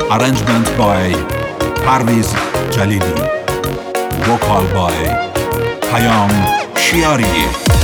Arrangement by Parviz Jalili. Vocal by Payam Shiari.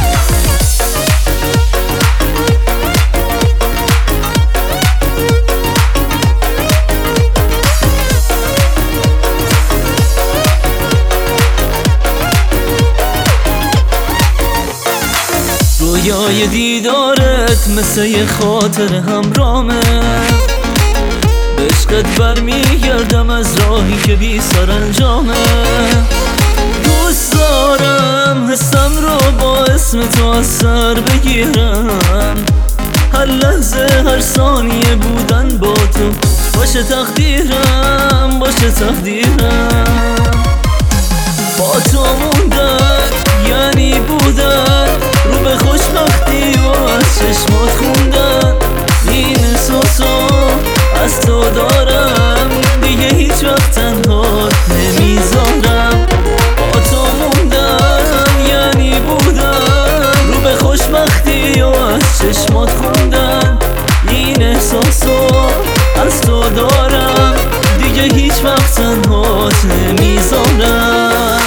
رویای دیدارت مثل یه خاطر همرامه، به عشقت برمیگردم از راهی که بی سرانجامه. دوست دارم حسم رو با اسم تو از سر بگیرم، هر لحظه هر ثانیه بودن با تو باشه تقدیرم، باشه تقدیرم. با تو موندن یعنی بودن رو به خوشبختی و از چشمات خوندن. این احساسو از تو دارم، دیگه هیچ وقت تنهات نمیذارم. با تو موندن یعنی بودن رو به خوشبختی و از چشمات خوندن. این احساسو از تو دارم، دیگه هیچ وقت تنهات نمیذارم.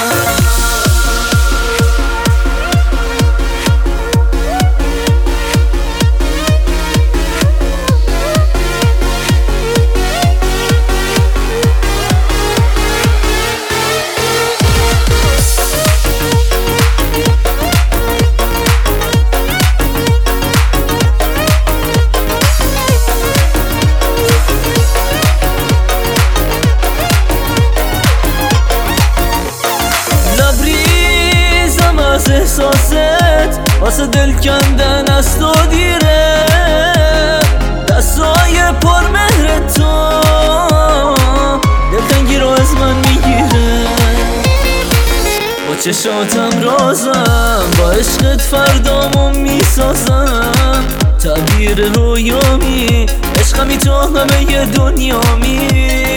از احساست واسه دل کندن از تو دیره، دستای پر مهر تو دلتنگی رو از من میگیره. با چشاتم رازم، با عشقت فردامو میسازم. تعبیر رویامی عشقمی تو همه ی دنیامی.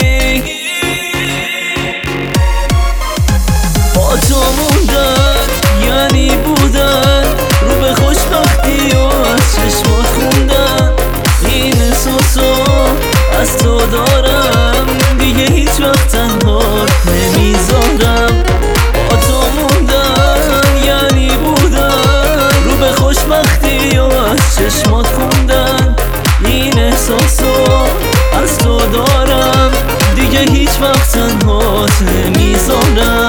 با تو موندن یعنی بودن رو به خوشبختی و از چشمات خوندن. این احساسو از تو دارم، دیگه هیچ وقت تنهات نمیذارم. با تو موندن یعنی بودن رو به خوشبختی و از چشمات خوندن. این احساسو از تو دارم، دیگه هیچ وقت تنهات نمیذارم.